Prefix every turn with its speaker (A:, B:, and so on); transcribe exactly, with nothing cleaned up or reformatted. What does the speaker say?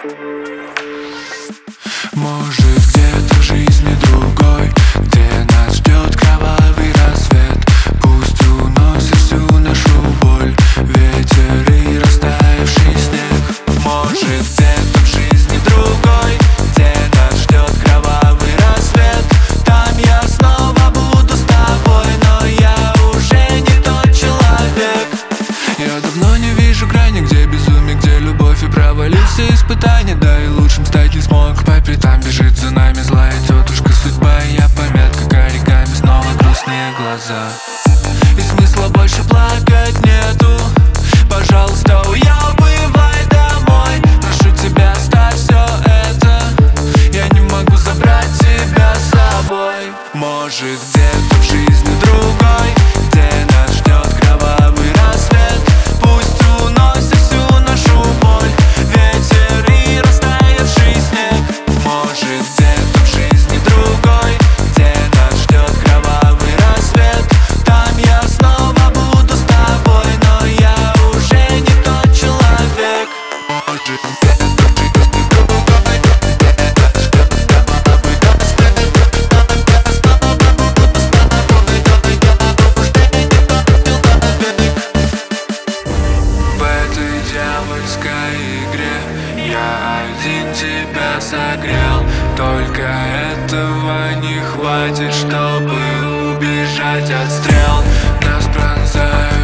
A: Может, где-то в жизни другой, где нас ждет кровавый рассвет. Пусть уносит всю нашу боль ветер и растаявший снег. Может, где-то в жизни другой, где нас ждет кровавый рассвет. Там я снова буду с тобой, но я уже не тот человек. Я давно не вижу грани, где безумие, где любовь, и провалился испытания. Да и лучшим стать не смог. По пятам бежит за нами злая тетушка судьба, и я помят как оригами, снова грустные глаза. И смысла больше плакать нету. Пожалуйста, уебывай домой. Прошу тебя, оставь все это. Я не могу забрать тебя с собой. Может, где-то в жизни другой, где нас ждет кровавый рассвет. Пусть уносит всю нашу боль ветер и растаявший снег. Может, где-то в жизни другой, где нас ждет кровавый рассвет. Там я снова буду с тобой, но я уже не тот человек. Может, где-то в жизни другой, где нас ждет кровавый рассвет. Там я снова буду с тобой, но я уже не тот человек. В этой дьявольской игре я один тебя согрел. Только этого не хватит, чтобы убежать от стрел. Нас пронзают